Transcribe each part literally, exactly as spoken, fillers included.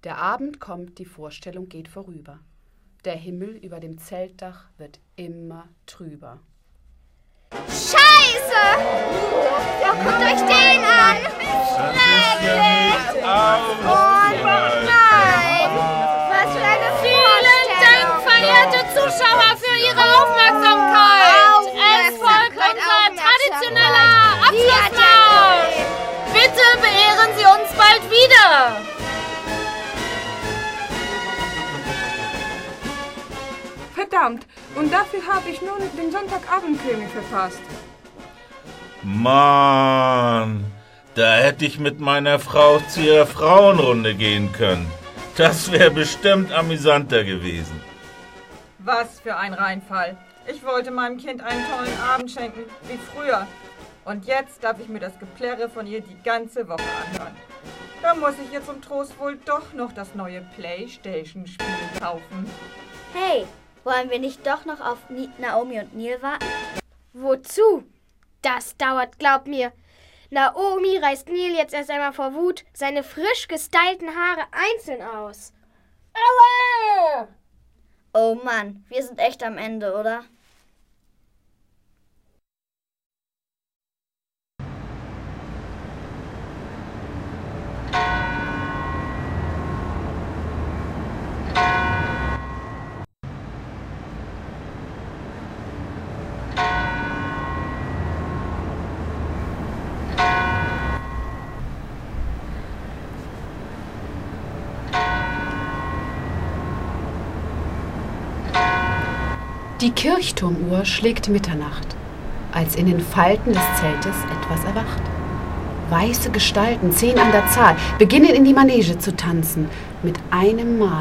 Der Abend kommt, die Vorstellung geht vorüber. Der Himmel über dem Zeltdach wird immer trüber. Scheiße! Ja, guckt euch den an! Schrecklich! Und nein! Was für eine Vielen Dank, verehrte Zuschauer, für Ihre Aufmerksamkeit! Es folgt unser traditioneller Abschlussmarsch! Bitte beehren Sie uns bald wieder! Verdammt, und dafür habe ich nun den Sonntagabendkrimi verpasst. Mann, da hätte ich mit meiner Frau zu ihrer Frauenrunde gehen können. Das wäre bestimmt amüsanter gewesen. Was für ein Reinfall. Ich wollte meinem Kind einen tollen Abend schenken, wie früher. Und jetzt darf ich mir das Geplärre von ihr die ganze Woche anhören. Da muss ich ihr zum Trost wohl doch noch das neue Playstation-Spiel kaufen. Hey, wollen wir nicht doch noch auf Naomi und Neil warten? Wozu? Das dauert, glaub mir. Naomi reißt Neil jetzt erst einmal vor Wut seine frisch gestylten Haare einzeln aus. Aua! Oh Mann, wir sind echt am Ende, oder? Die Kirchturmuhr schlägt Mitternacht, als in den Falten des Zeltes etwas erwacht. Weiße Gestalten, zehn an der Zahl, beginnen in die Manege zu tanzen, mit einem Mal.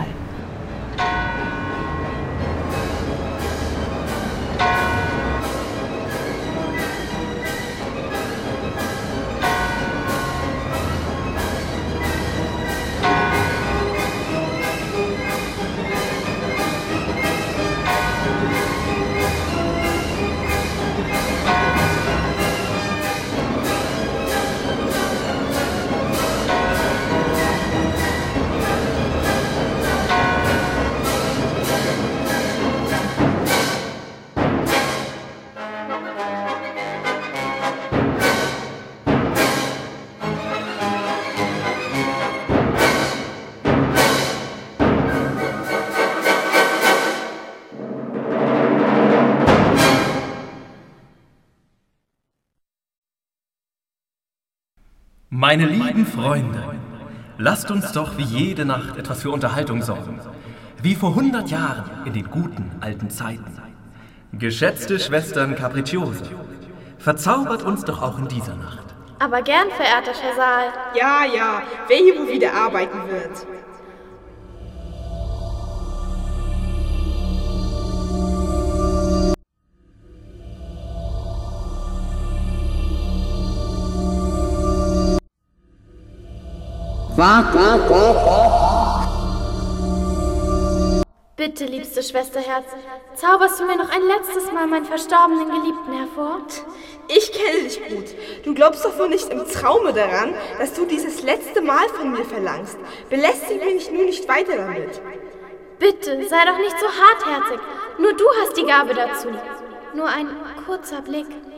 Meine lieben Freunde, lasst uns doch wie jede Nacht etwas für Unterhaltung sorgen. Wie vor hundert Jahren in den guten alten Zeiten. Geschätzte Schwestern Capricciose, verzaubert uns doch auch in dieser Nacht. Aber gern, verehrter Chazal. Ja, ja, wer hier wohl wieder arbeiten wird. Bitte, liebste Schwesterherz, zauberst du mir noch ein letztes Mal meinen verstorbenen Geliebten hervor? Ich kenne dich gut. Du glaubst doch wohl nicht im Traume daran, dass du dieses letzte Mal von mir verlangst. Belästige mich nun nicht weiter damit. Bitte, sei doch nicht so hartherzig. Nur du hast die Gabe dazu. Nur ein kurzer Blick.